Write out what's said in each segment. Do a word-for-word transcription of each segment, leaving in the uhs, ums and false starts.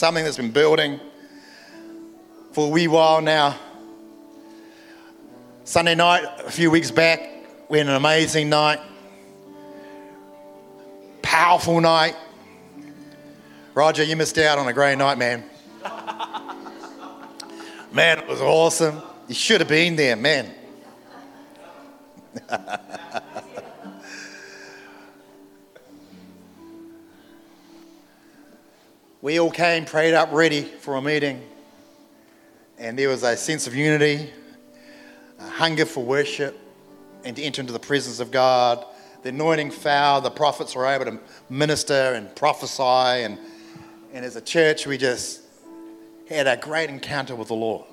something that's been building for a wee while now. Sunday night, a few weeks back, we had an amazing night. Powerful night. Roger, you missed out on a great night, man. Man, it was awesome. You should have been there, man. We all came, prayed up, ready for a meeting. And there was a sense of unity, a hunger for worship, and to enter into the presence of God. The anointing fell, the prophets were able to minister and prophesy. And, and as a church, we just had a great encounter with the Lord.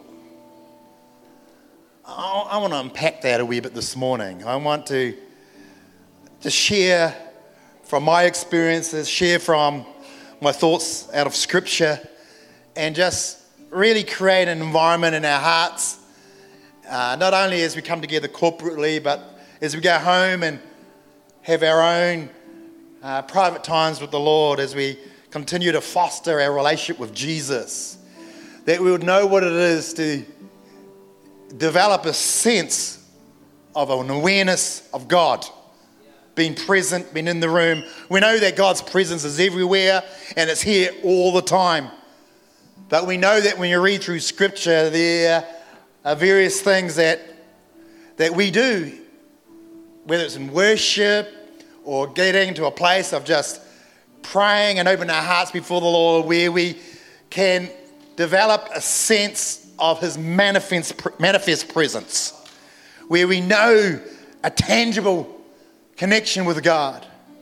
I, I want to unpack that a wee bit this morning. I want to just share from my experiences, share from my thoughts out of Scripture, and just really create an environment in our hearts, uh, not only as we come together corporately, but as we go home and have our own uh, private times with the Lord, as we continue to foster our relationship with Jesus, that we would know what it is to develop a sense of an awareness of God, being present, being in the room. We know that God's presence is everywhere and it's here all the time. But we know that when you read through Scripture, there are various things that that we do, whether it's in worship or getting to a place of just praying and opening our hearts before the Lord, where we can develop a sense of His manifest, manifest presence, where we know a tangible connection with God.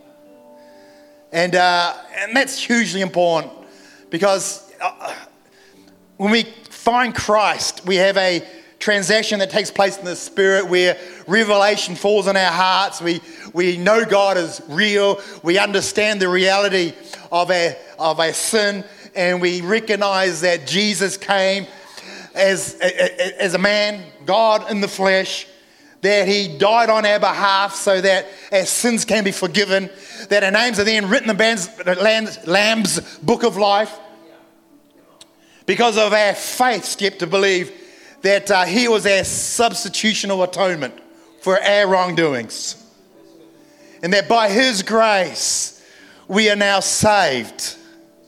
And uh, and that's hugely important, because uh, when we find Christ, we have a transaction that takes place in the Spirit where revelation falls on our hearts. We we know God is real. We understand the reality of our, of our sin, and we recognize that Jesus came as, as a man, God in the flesh, that He died on our behalf so that our sins can be forgiven, that our names are then written in the Lamb's book of life, because of our faith step to believe that uh, He was our substitutional atonement for our wrongdoings, and that by His grace we are now saved.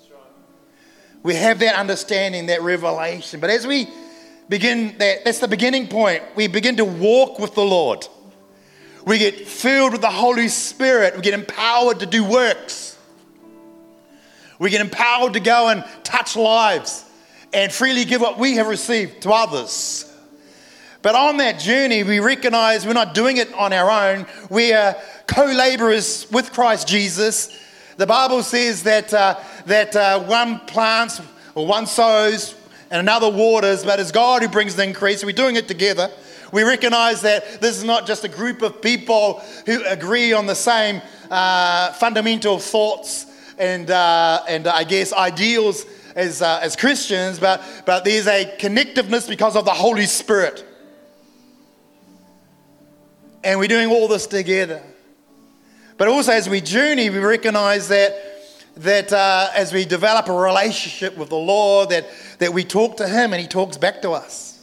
We have that understanding, that revelation. But as we begin, that, that's the beginning point. We begin to walk with the Lord. We get filled with the Holy Spirit. We get empowered to do works. We get empowered to go and touch lives and freely give what we have received to others. But on that journey, we recognize we're not doing it on our own. We are co-laborers with Christ Jesus. The Bible says that uh, that uh, one plants or one sows and another waters, but it's God who brings the increase. We're doing it together. We recognize that this is not just a group of people who agree on the same uh, fundamental thoughts and uh, and I guess ideals as uh, as Christians, but but there's a connectiveness because of the Holy Spirit, and we're doing all this together. But also, as we journey, we recognize that that uh, as we develop a relationship with the Lord, that that we talk to Him and He talks back to us.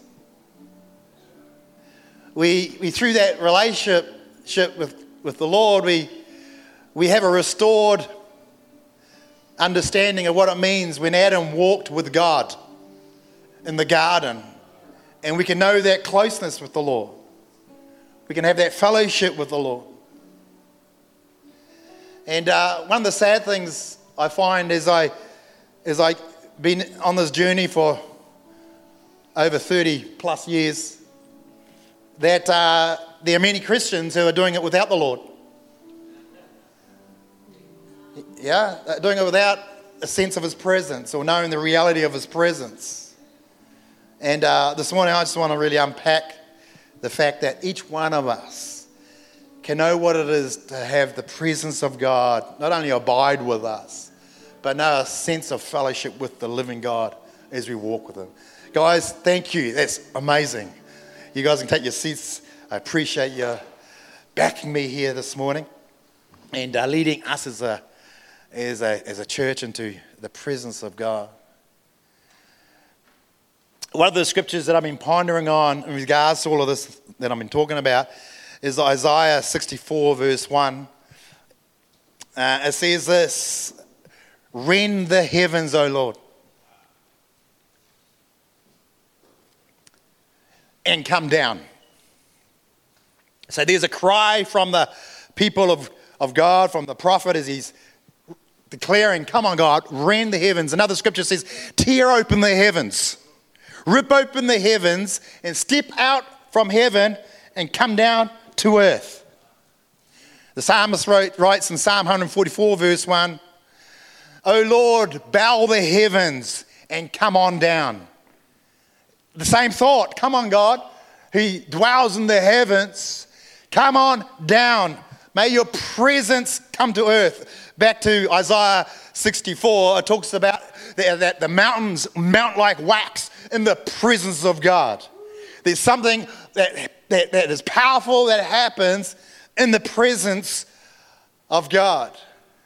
We we through that relationship with, with the Lord, we we have a restored understanding of what it means when Adam walked with God in the garden, and we can know that closeness with the Lord. We can have that fellowship with the Lord. And uh, one of the sad things I find as I as I been on this journey for over thirty plus years, that uh, there are many Christians who are doing it without the Lord. Yeah, doing it without a sense of His presence or knowing the reality of His presence. And uh, this morning I just want to really unpack the fact that each one of us can know what it is to have the presence of God not only abide with us, but know a sense of fellowship with the living God as we walk with Him. Guys, thank you. That's amazing. You guys can take your seats. I appreciate you backing me here this morning and uh, leading us as a as a as a church into the presence of God. one of the scriptures that I've been pondering on in regards to all of this that I've been talking about is Isaiah sixty-four verse one. Uh, it says this, rend the heavens, O Lord, and come down. So there's a cry from the people of, of God, from the prophet as he's declaring, come on God, rend the heavens. Another scripture says, tear open the heavens. Rip open the heavens and step out from heaven and come down to earth. The psalmist wrote, writes in Psalm one forty-four verse one, O Lord, bow the heavens and come on down. The same thought, come on God, He dwells in the heavens, come on down. May your presence come to earth. Back to Isaiah sixty-four, it talks about that the mountains mount like wax in the presence of God. There's something that, that, that is powerful that happens in the presence of God.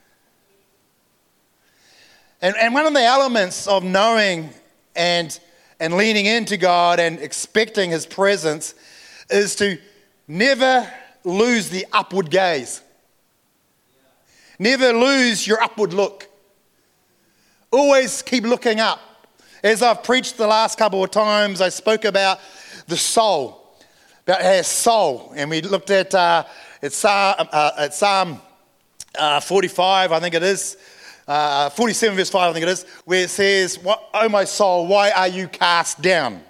And, and one of the elements of knowing and, and leaning into God and expecting His presence is to never lose the upward gaze. Never lose your upward look. Always keep looking up. As I've preached the last couple of times, I spoke about the soul, about our soul. And we looked at, uh, at Psalm, uh, at Psalm uh, forty-five, I think it is, uh, forty-seven verse five, I think it is, where it says, "Oh my soul, why are you cast down?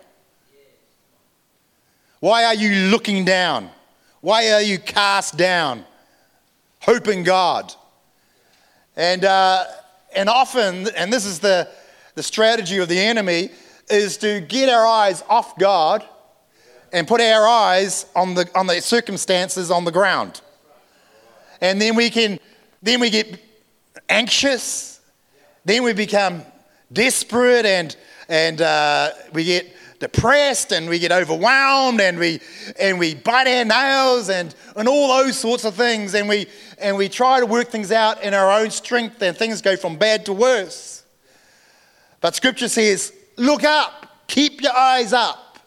Why are you looking down? Why are you cast down? Hope in God." And uh, and often, and this is the, the strategy of the enemy, is to get our eyes off God and put our eyes on the on the circumstances on the ground. And then we can then we get anxious, then we become desperate, and and uh, we get depressed, and we get overwhelmed, and we and we bite our nails, and, and all those sorts of things, and we and we try to work things out in our own strength, and things go from bad to worse. But Scripture says, look up, keep your eyes up.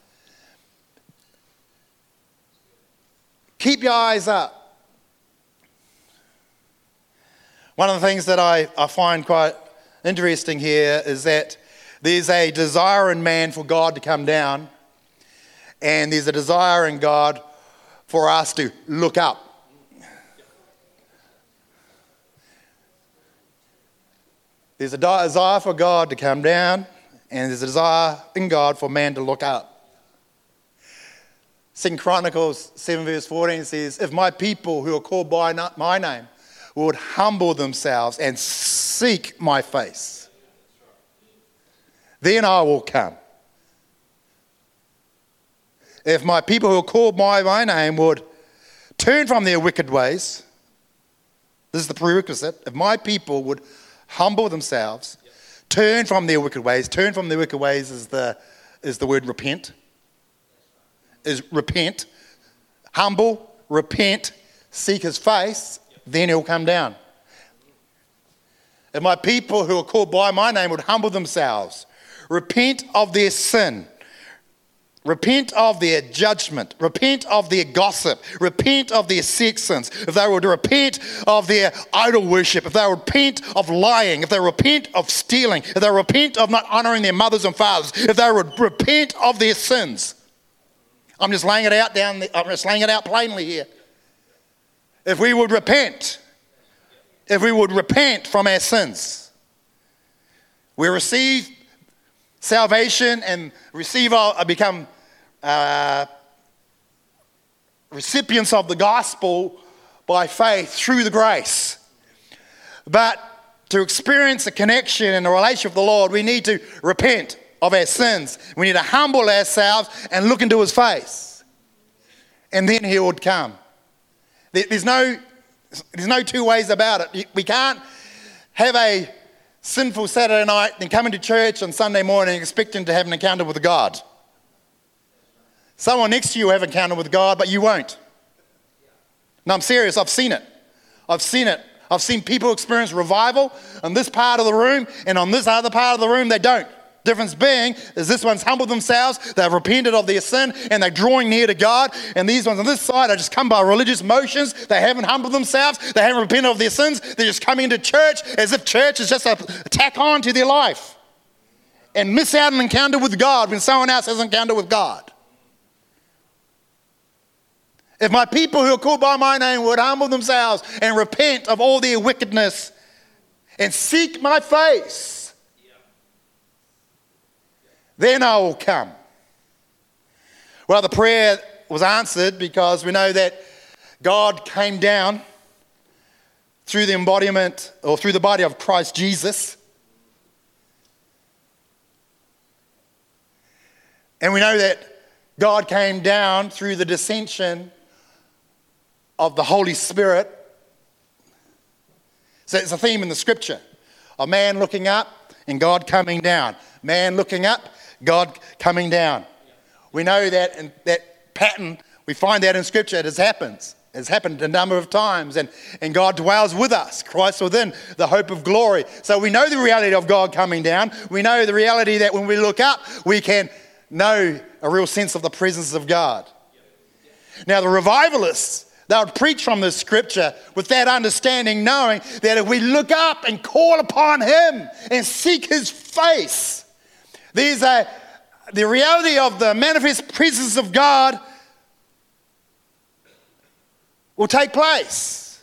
Keep your eyes up. One of the things that I, I find quite interesting here is that there's a desire in man for God to come down, and there's a desire in God for us to look up. There's a desire for God to come down, and there's a desire in God for man to look up. Second Chronicles seven verse fourteen says, if my people who are called by my name would humble themselves and seek my face, then I will come. If my people who are called by my name would turn from their wicked ways, this is the prerequisite, if my people would humble themselves, turn from their wicked ways, turn from their wicked ways is the, is the word repent, is repent, humble, repent, seek his face, then he'll come down. If my people who are called by my name would humble themselves, repent of their sin, repent of their judgment, repent of their gossip, repent of their sex sins, if they were to repent of their idol worship, if they would repent of lying, if they repent of stealing, if they repent of not honoring their mothers and fathers, if they would repent of their sins. I'm just laying it out down, the, I'm just laying it out plainly here. If we would repent, if we would repent from our sins, we receive salvation and receive our, become uh, recipients of the gospel by faith through the grace. But to experience a connection and a relationship with the Lord, we need to repent of our sins. We need to humble ourselves and look into his face. And then he would come. There's no, there's no two ways about it. We can't have a sinful Saturday night, then come into church on Sunday morning expecting to have an encounter with God. Someone next to you will have an encounter with God, but you won't. No, I'm serious. I've seen it. I've seen it. I've seen people experience revival on this part of the room, and on this other part of the room, they don't. Difference being is this one's humbled themselves, they've repented of their sin, and they're drawing near to God. And these ones on this side are just come by religious motions. They haven't humbled themselves. They haven't repented of their sins. They're just coming into church as if church is just a tack on to their life. And miss out on an encounter with God when someone else has an encounter with God. If my people who are called by my name would humble themselves and repent of all their wickedness and seek my face, then I will come. Well, the prayer was answered because we know that God came down through the embodiment or through the body of Christ Jesus. And we know that God came down through the descension of the Holy Spirit. So it's a theme in the scripture. A man looking up and God coming down. Man looking up, God coming down. We know that in that pattern, we find that in scripture, it has happened. It's happened a number of times. And, and God dwells with us, Christ within, the hope of glory. So we know the reality of God coming down. We know the reality that when we look up, we can know a real sense of the presence of God. Now the revivalists, they would preach from this scripture with that understanding, knowing that if we look up and call upon Him and seek His face, there's a, the reality of the manifest presence of God will take place.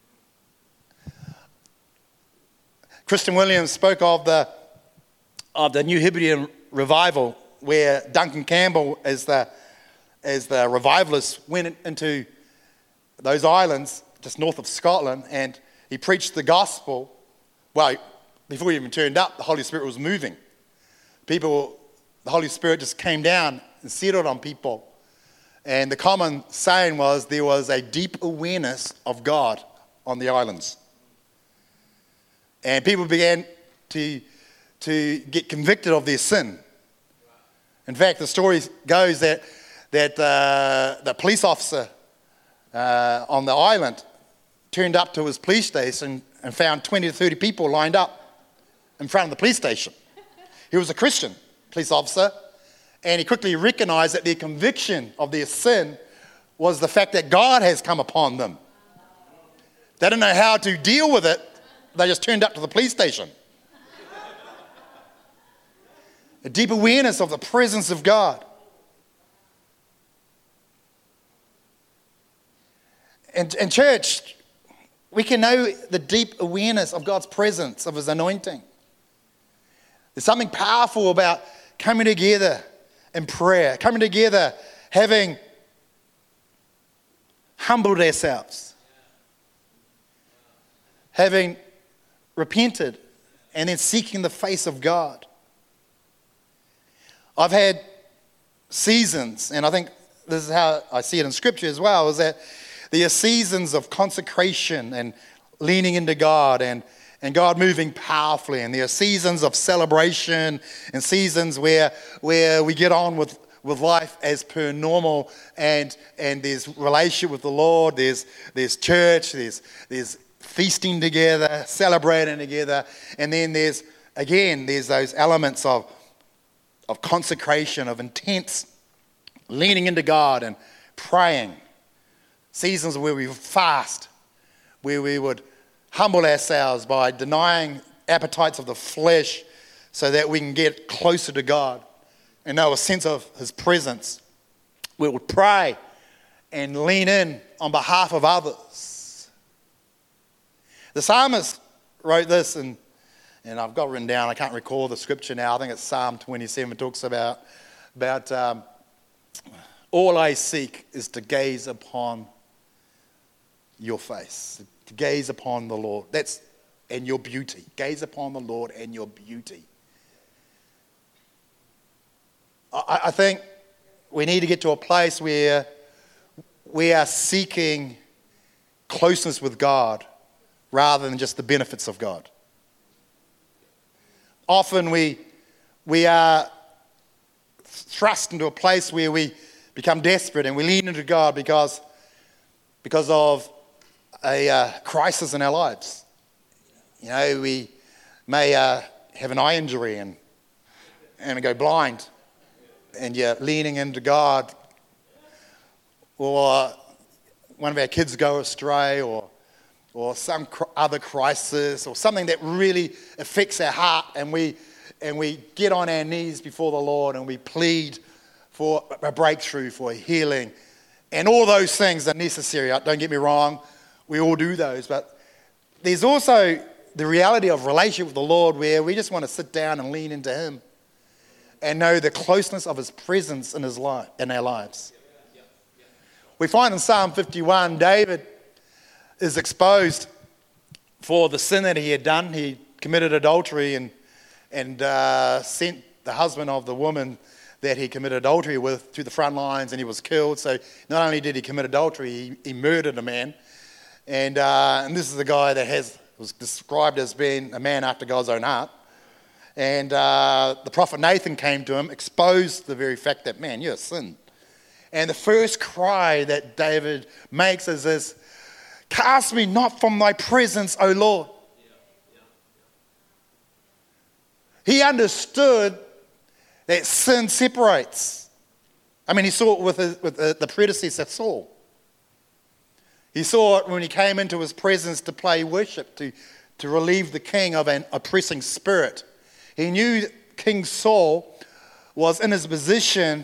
Christian Williams spoke of the, of the New Hebridean revival, where Duncan Campbell, as the, as the revivalist, went into those islands just north of Scotland, and he preached the gospel. Well, before he even turned up, the Holy Spirit was moving. People, the Holy Spirit just came down and settled on people. And the common saying was there was a deep awareness of God on the islands. And people began to, to get convicted of their sin. In fact, the story goes that, that uh, the police officer Uh, on the island turned up to his police station and found twenty to thirty people lined up in front of the police station. He was a Christian police officer, and he quickly recognized that their conviction of their sin was the fact that God has come upon them. They didn't know how to deal with it. They just turned up to the police station. A deep awareness of the presence of God. And, and church, we can know the deep awareness of God's presence, of His anointing. There's something powerful about coming together in prayer, coming together, having humbled ourselves, having repented, and then seeking the face of God. I've had seasons, and I think this is how I see it in Scripture as well, is that there are seasons of consecration and leaning into God and, and God moving powerfully. And there are seasons of celebration and seasons where, where we get on with, with life as per normal, and, and there's relationship with the Lord, there's, there's church, there's, there's feasting together, celebrating together. And then there's, again, there's those elements of, of consecration, of intense leaning into God and praying. Seasons where we would fast, where we would humble ourselves by denying appetites of the flesh so that we can get closer to God and know a sense of His presence. We would pray and lean in on behalf of others. The psalmist wrote this, and, and I've got written down, I can't recall the scripture now, I think it's Psalm twenty-seven, it talks about, about um, all I seek is to gaze upon your face, to gaze upon the Lord. That's, and your beauty. Gaze upon the Lord and your beauty. I, I think we need to get to a place where we are seeking closeness with God rather than just the benefits of God. Often we, we are thrust into a place where we become desperate and we lean into God because, because of a uh, crisis in our lives. You know, we may uh, have an eye injury and and go blind, and you're leaning into God, or one of our kids go astray, or or some cr- other crisis, or something that really affects our heart, and we and we get on our knees before the Lord and we plead for a breakthrough, for a healing, and all those things are necessary. Don't get me wrong, we all do those, but there's also the reality of relationship with the Lord where we just want to sit down and lean into Him and know the closeness of His presence in His life, in our lives. We find in Psalm fifty-one, David is exposed for the sin that he had done. He committed adultery and and uh, sent the husband of the woman that he committed adultery with to the front lines, and he was killed. So not only did he commit adultery, he, he murdered a man. And uh, and this is the guy that has was described as being a man after God's own heart. And uh, the prophet Nathan came to him, exposed the very fact that, man, you're a sin. And the first cry that David makes is this, cast me not from thy presence, O Lord. He understood that sin separates. I mean, he saw it with, his, with the, the predecessor Saul. He saw it when he came into his presence to play worship, to, to relieve the king of an oppressing spirit. He knew King Saul was in his position,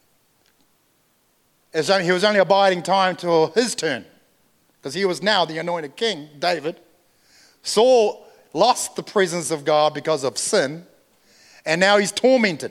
as only, he was only abiding time till his turn, because he was now the anointed king, David. Saul lost the presence of God because of sin, and now he's tormented.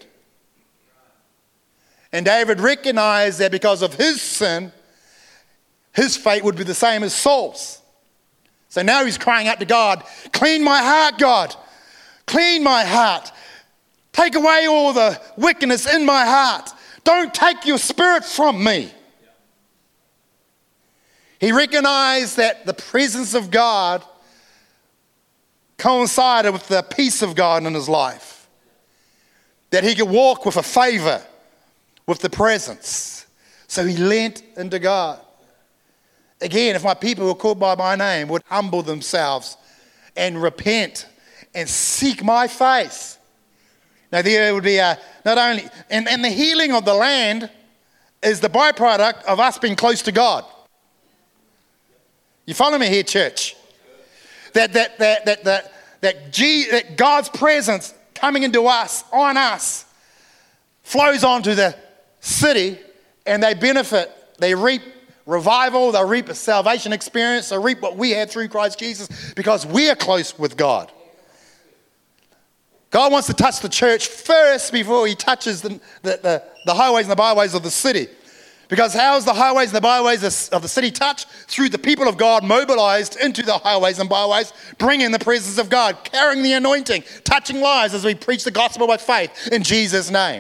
And David recognized that because of his sin, his fate would be the same as Saul's. So now he's crying out to God, clean my heart, God. Clean my heart. Take away all the wickedness in my heart. Don't take your spirit from me. He recognized that the presence of God coincided with the peace of God in his life. That he could walk with a favor with the presence. So he leant into God. Again, if my people who are called by my name would humble themselves and repent and seek my face. Now there would be a, not only, and, and the healing of the land is the byproduct of us being close to God. You follow me here, church? That that that that that that, G, that God's presence coming into us, on us, flows onto the city, and they benefit, they reap revival, they reap a salvation experience, they reap what we had through Christ Jesus because we are close with God. God wants to touch the church first before he touches the, the, the, the highways and the byways of the city. Because how is the highways and the byways of the city touched? Through the people of God mobilized into the highways and byways, bringing the presence of God, carrying the anointing, touching lives as we preach the gospel by faith in Jesus' name.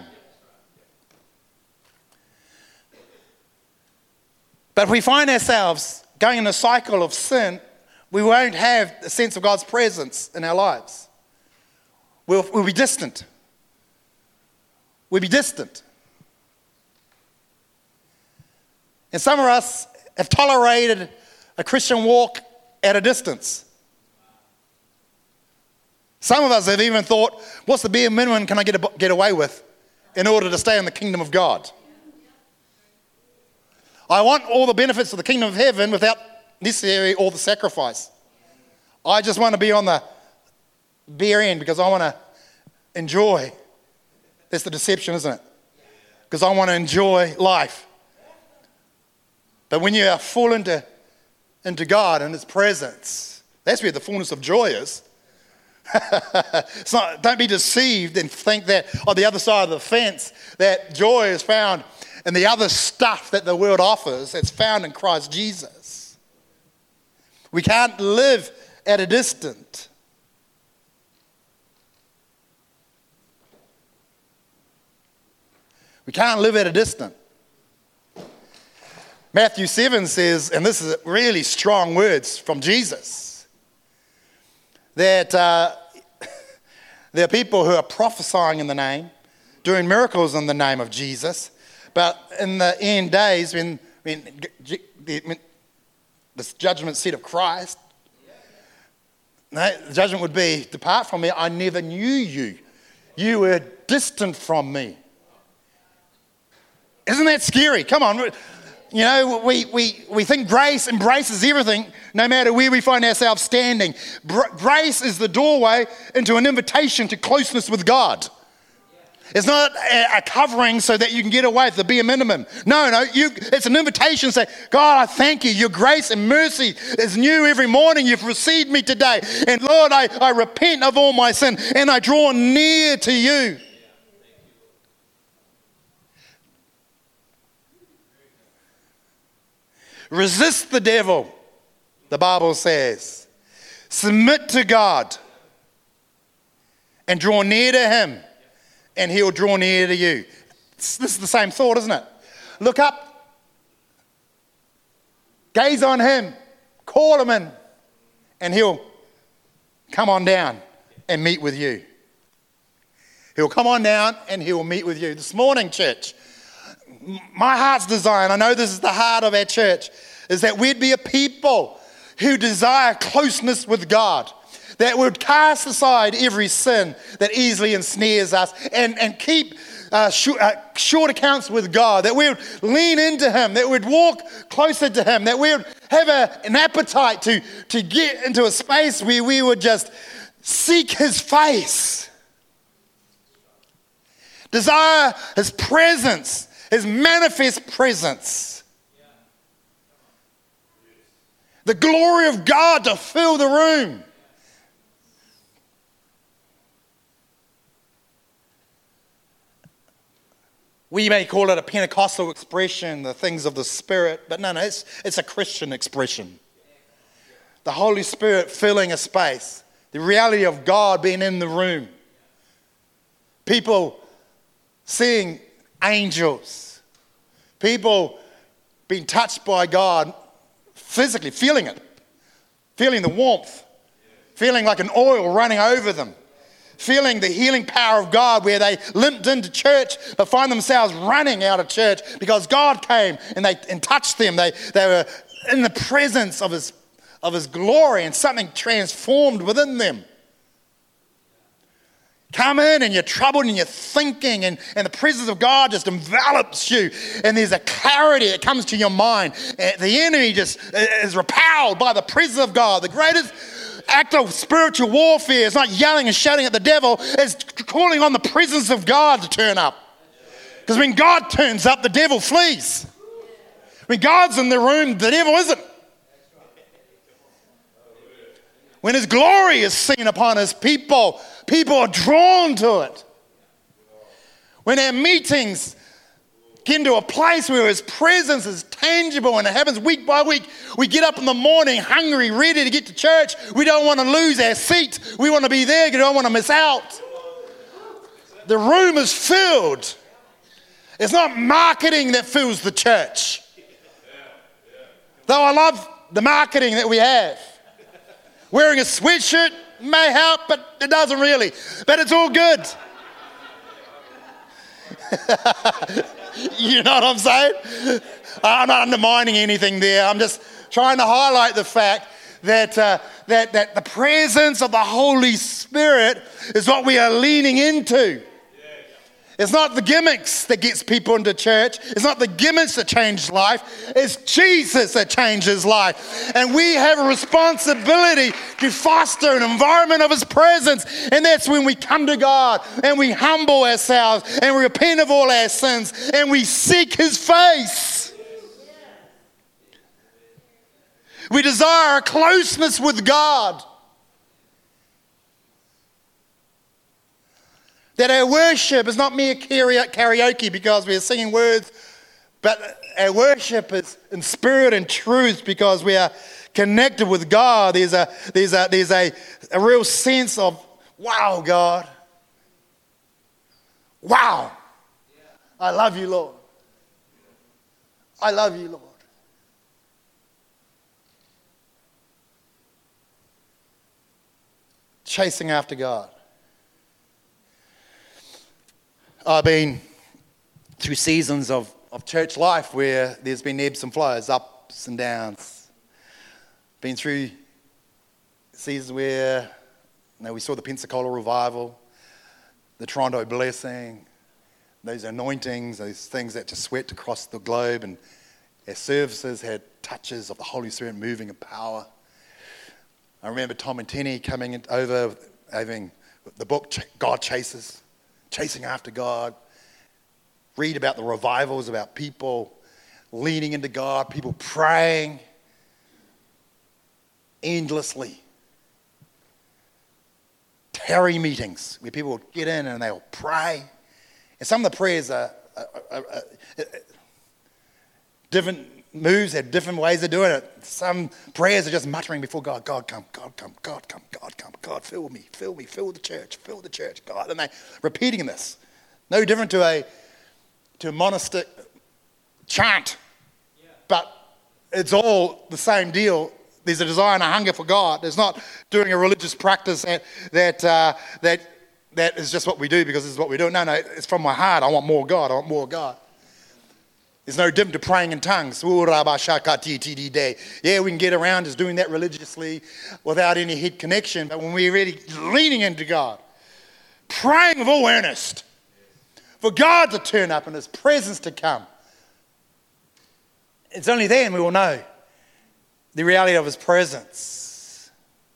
But if we find ourselves going in a cycle of sin, we won't have a sense of God's presence in our lives. We'll, we'll be distant. We'll be distant. And some of us have tolerated a Christian walk at a distance. Some of us have even thought, what's the bare minimum can I get, a, get away with in order to stay in the kingdom of God? I want all the benefits of the kingdom of heaven without necessarily all the sacrifice. I just want to be on the bare end because I want to enjoy. That's the deception, isn't it? Because I want to enjoy life. But when you are full into, into God and His presence, that's where the fullness of joy is. It's not, don't be deceived and think that on the other side of the fence that joy is found in the other stuff that the world offers. It's found in Christ Jesus. We can't live at a distance. We can't live at a distance. Matthew seven says, and this is really strong words from Jesus, that uh, there are people who are prophesying in the name, doing miracles in the name of Jesus, but in the end days, when, when, when this judgment seat of Christ, no, the judgment would be, depart from me, I never knew you. You were distant from me. Isn't that scary? Come on. You know, we, we, we think grace embraces everything, no matter where we find ourselves standing. Br- grace is the doorway into an invitation to closeness with God. It's not a, a covering so that you can get away with the bare minimum. No, no, you, it's an invitation to say, God, I thank you. Your grace and mercy is new every morning. You've received me today. And Lord, I, I repent of all my sin and I draw near to you. Resist the devil, the Bible says. Submit to God and draw near to him, and he'll draw near to you. This is the same thought, isn't it? Look up, gaze on him, call him in, and he'll come on down and meet with you. He'll come on down and he'll meet with you. This morning, church, my heart's desire, and I know this is the heart of our church, is that we'd be a people who desire closeness with God, that would cast aside every sin that easily ensnares us and, and keep uh, short, uh, short accounts with God, that we would lean into him, that we'd walk closer to him, that we would have a, an appetite to, to get into a space where we would just seek his face, desire his presence, his manifest presence. The glory of God to fill the room. We may call it a Pentecostal expression, the things of the Spirit, but no, no, it's, it's a Christian expression. The Holy Spirit filling a space. The reality of God being in the room. People seeing angels. People being touched by God physically, feeling it. Feeling the warmth. Feeling like an oil running over them. Feeling the healing power of God where they limped into church but find themselves running out of church because God came and they and touched them. They, they were in the presence of his, of his glory and something transformed within them. Come in and you're troubled and you're thinking and, and the presence of God just envelops you and there's a clarity that comes to your mind. And the enemy just is repelled by the presence of God. The greatest act of spiritual warfare is not yelling and shouting at the devil, it's calling on the presence of God to turn up. Because when God turns up, the devil flees. When God's in the room, the devil isn't. When his glory is seen upon his people, people are drawn to it. When our meetings get into a place where his presence is tangible and it happens week by week, we get up in the morning hungry, ready to get to church. We don't want to lose our seat. We want to be there. We don't want to miss out. The room is filled. It's not marketing that fills the church. Though I love the marketing that we have. Wearing a sweatshirt may help, but it doesn't really. But it's all good. You know what I'm saying? I'm not undermining anything there. I'm just trying to highlight the fact that, uh, that, that the presence of the Holy Spirit is what we are leaning into. It's not the gimmicks that gets people into church. It's not the gimmicks that change life. It's Jesus that changes life. And we have a responsibility to foster an environment of his presence. And that's when we come to God and we humble ourselves and we repent of all our sins and we seek his face. We desire a closeness with God. That our worship is not mere karaoke because we're singing words, but our worship is in spirit and truth because we are connected with God. There's a, there's a, there's a, a real sense of, wow, God. Wow. I love you, Lord. I love you, Lord. Chasing after God. I've been through seasons of, of church life where there's been ebbs and flows, ups and downs. Been through seasons where you know, we saw the Pensacola revival. the Toronto blessing, those anointings, those things that just swept across the globe, and our services had touches of the Holy Spirit moving in power. I remember Tom and Tenny coming in, over, having the book God Chases, chasing after God. Read about the revivals, about people leaning into God, people praying endlessly. Terry meetings where people would get in and they'll pray. And some of the prayers are, are, are, are, are different moves, have different ways of doing it. Some prayers are just muttering before God, God come, God come, God come, God come, God fill me, fill me, fill the church, fill the church, God. And they're repeating this. No different to a to a monastic chant, yeah. But it's all the same deal. There's a desire and a hunger for God. There's not doing a religious practice that that uh, that that is just what we do because this is what we do. No, no, it's from my heart. I want more God. I want more God. It's no different to praying in tongues. Yeah, we can get around just doing that religiously without any head connection. But when we're really leaning into God, praying with all earnest, for God to turn up and His presence to come, it's only then we will know the reality of His presence.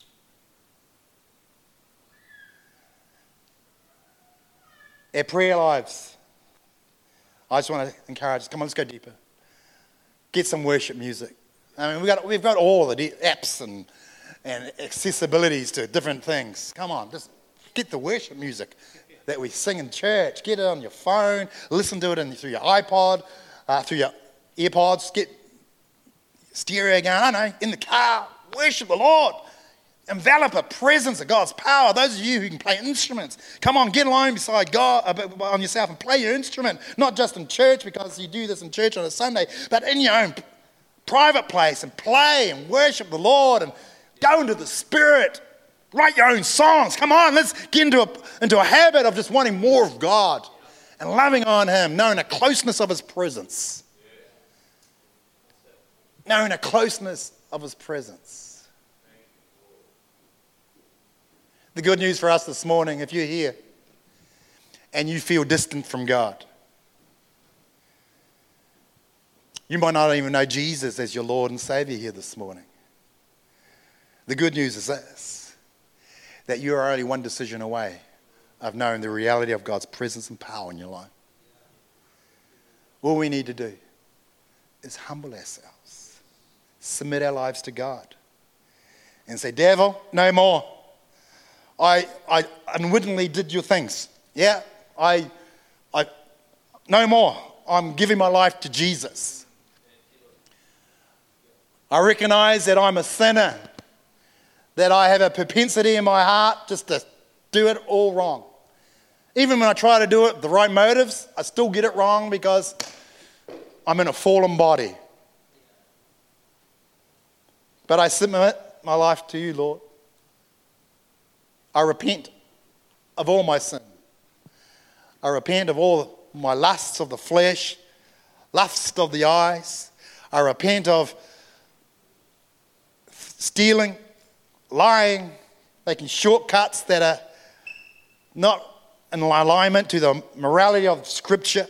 Our prayer lives. I just want to encourage us. Come on, let's go deeper. Get some worship music. I mean, we've got we've got all the apps and and accessibilities to different things. Come on, just get the worship music that we sing in church. Get it on your phone. Listen to it in, through your iPod, uh, through your earpods. Get stereo going. I know, in the car. Worship the Lord. Envelop a presence of God's power. Those of you who can play instruments, come on, get alone beside God uh, on yourself and play your instrument. Not just in church because you do this in church on a Sunday, but in your own private place and play and worship the Lord and go into the Spirit. Write your own songs. Come on, let's get into a, into a habit of just wanting more of God and loving on Him, knowing the closeness of His presence. Knowing the closeness of His presence. The good news for us this morning, if you're here and you feel distant from God, you might not even know Jesus as your Lord and Savior here this morning. The good news is this, that you are only one decision away of knowing the reality of God's presence and power in your life. All we need to do is humble ourselves, submit our lives to God, and say, devil, no more. I, I unwittingly did your things. Yeah, I, I, no more. I'm giving my life to Jesus. I recognize that I'm a sinner, that I have a propensity in my heart just to do it all wrong. Even when I try to do it with the right motives, I still get it wrong because I'm in a fallen body. But I submit my life to you, Lord. I repent of all my sin. I repent of all my lusts of the flesh, lusts of the eyes. I repent of stealing, lying, making shortcuts that are not in alignment to the morality of Scripture.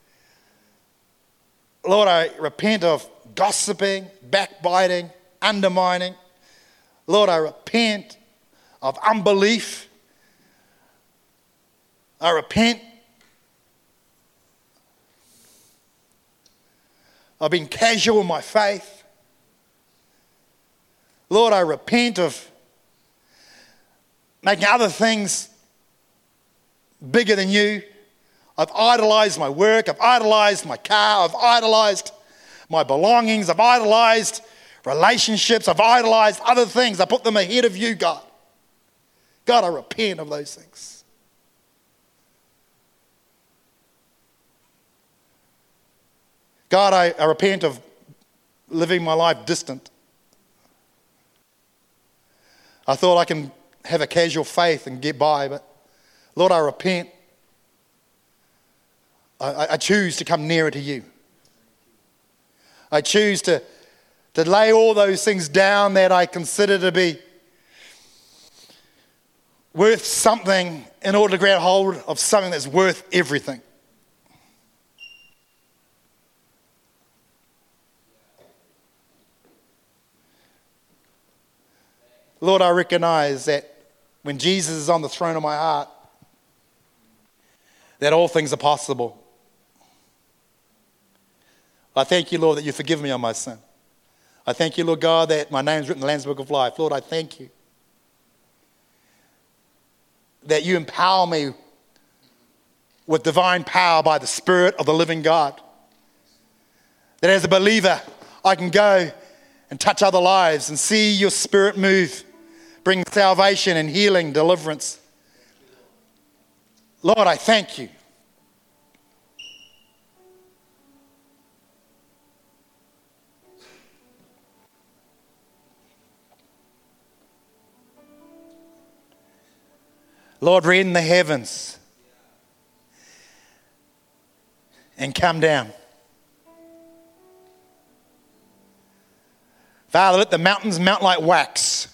Lord, I repent of gossiping, backbiting, undermining. Lord, I repent of unbelief. I repent of being casual in my faith. Lord, I repent of making other things bigger than you. I've idolized my work. I've idolized my car. I've idolized my belongings. I've idolized relationships. I've idolized other things. I put them ahead of you, God. God, I repent of those things. God, I, I repent of living my life distant. I thought I can have a casual faith and get by, but Lord, I repent. I, I choose to come nearer to you. I choose to, to lay all those things down that I consider to be worth something in order to grab hold of something that's worth everything. Lord, I recognize that when Jesus is on the throne of my heart, that all things are possible. I thank you, Lord, that you forgive me of my sin. I thank you, Lord God, that my name's written in the Lamb's Book of Life. Lord, I thank you that you empower me with divine power by the Spirit of the living God. That as a believer, I can go and touch other lives and see your Spirit move, bring salvation and healing, deliverance. Lord, I thank you. Lord, rend the heavens and come down. Father, let the mountains mount like wax.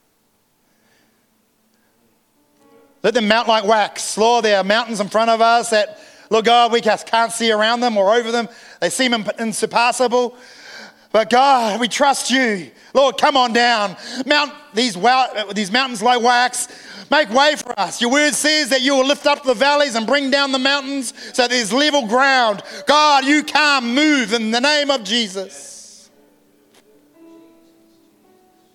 Let them mount like wax. Lord, there are mountains in front of us that, Lord God, we just can't see around them or over them. They seem insurpassable. But God, we trust you. Lord, come on down. Mount these, wa- these mountains like wax. Make way for us. Your word says that you will lift up the valleys and bring down the mountains so there's level ground. God, you come, move in the name of Jesus.